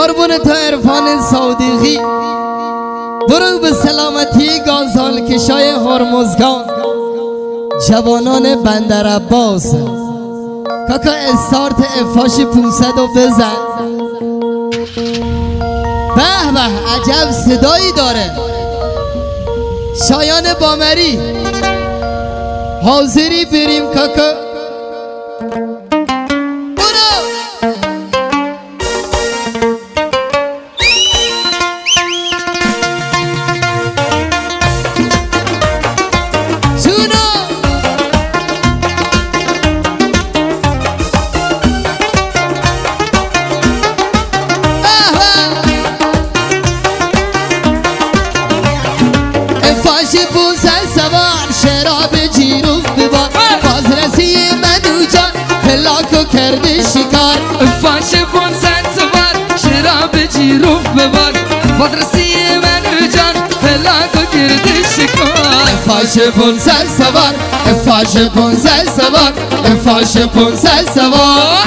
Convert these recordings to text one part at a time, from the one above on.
قربون تو عرفان صادقی، برو به سلامتی گازال کشای هرمزگان، جوانان بندر عباس. کاکا استارت افاش 500 رو بزن. به به عجب صدایی داره. شایان بامری حاضری بریم کاکا؟ کرده شکار فاش بون سن سوار شراب جیروف ببار مدرسی منو جان فلاکو کرده شکار فاش بون سن سوار فاش بون سن سوار فاش بون سن سوار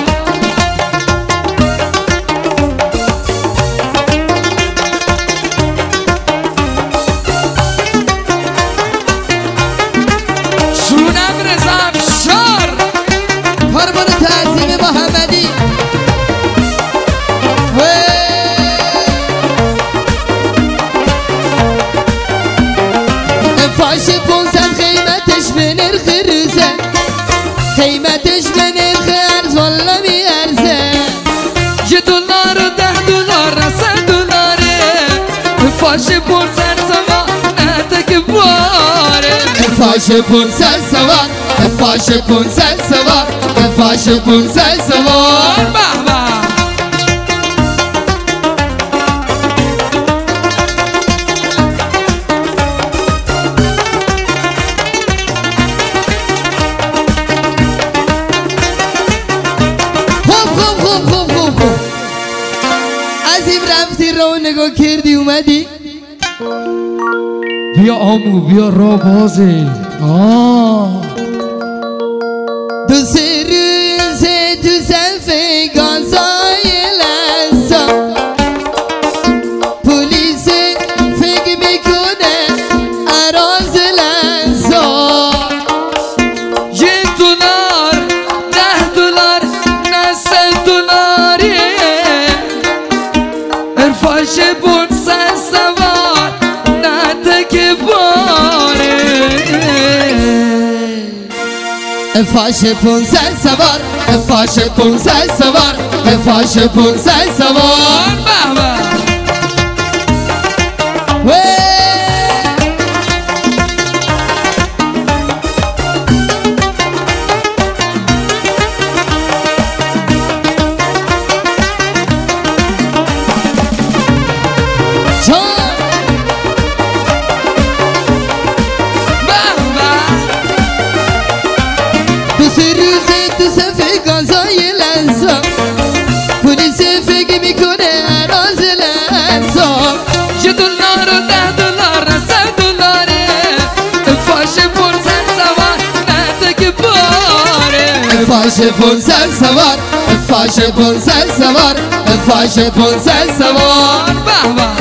قیمتش به نرخ ارز والا می ارزه. $1 و $10 $100 فاش 500 سوار نتک باره فاش 500 سوار فاش 500 سوار فاش 500 سوار بابا رفتی رو نگاه کردی اومدی بیا آمو بیا را بازه دو سه روزه تو صفحه گازای لحظا پولیس فکر میکنه عراض لحظا $1 $10 نه $100 فاش 500 سوار نتک باره فاش 500 سوار فاش 500 سوار فاش 500 سوار بابا پولیس فکر میکنه عراض لحظا $1 و $10 $100 فاش 500 سوار نتک باره فاش 500 سوار فاش 500 سوار فاش 500 سوار بابا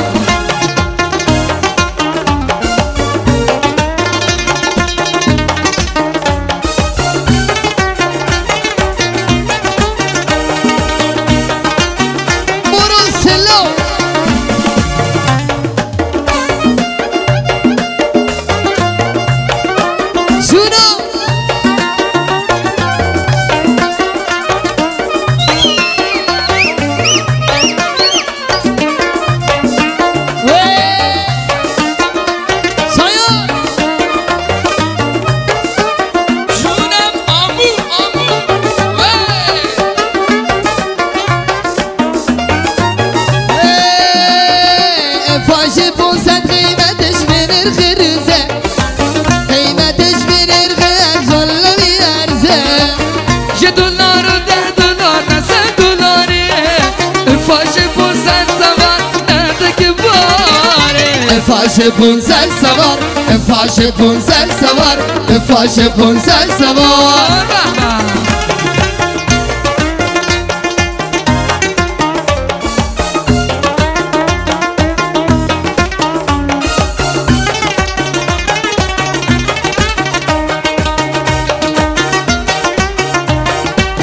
فاش 500 سوار فاش 500 سوار فاش 500 سوار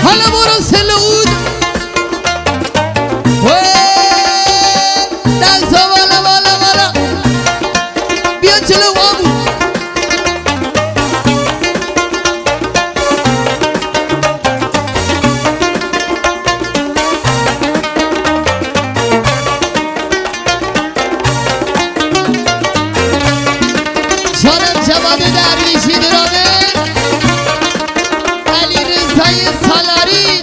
حالا برو سلود دنسا بالا بالا بالا بیا جلو آمو جانم جواد درویشی درامه علی رضای سالاری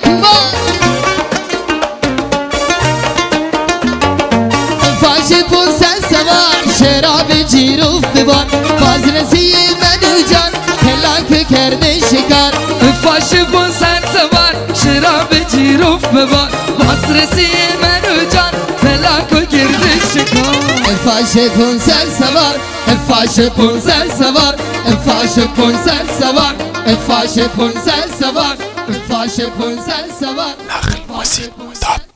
فاش 500 سوار شراب جیروف ببار بازرسی منو جان هلاک کرده شکار فاش 500 سوار شراب جیروف ببار بازرسی منو جان هلاک کرده شکار فاش 500 سوار فاش 500 سوار فاش 500 سوار فاش 500 سوار فاش 500 سوار نخل موسیقی